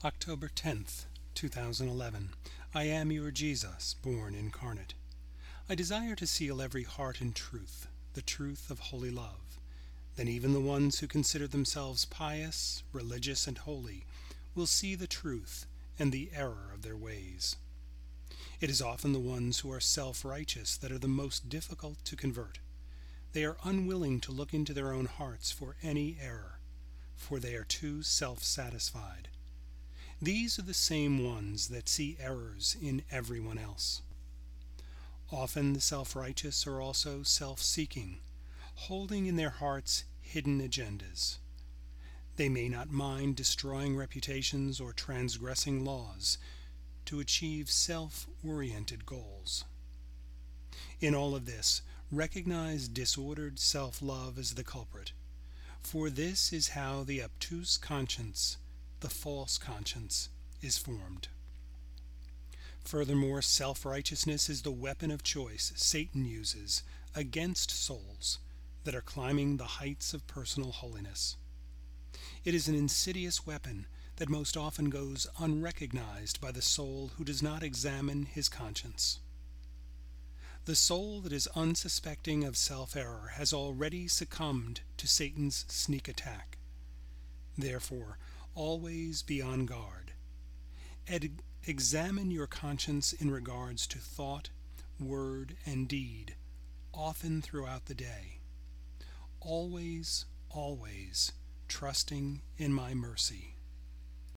October 10th, 2011. I am your Jesus, born incarnate. I desire to seal every heart in truth, the truth of holy love. Then even the ones who consider themselves pious, religious, and holy will see the truth and the error of their ways. It is often the ones who are self-righteous that are the most difficult to convert. They are unwilling to look into their own hearts for any error, for they are too self-satisfied. These are the same ones that see errors in everyone else. Often the self-righteous are also self-seeking, holding in their hearts hidden agendas. They may not mind destroying reputations or transgressing laws to achieve self-oriented goals. In all of this, recognize disordered self-love as the culprit, for this is how the obtuse conscience, the false conscience, is formed. Furthermore, self-righteousness is the weapon of choice Satan uses against souls that are climbing the heights of personal holiness. It is an insidious weapon that most often goes unrecognized by the soul who does not examine his conscience. The soul that is unsuspecting of self-error has already succumbed to Satan's sneak attack. Therefore, always be on guard. Examine your conscience in regards to thought, word, and deed, often throughout the day. Always, always trusting in my mercy.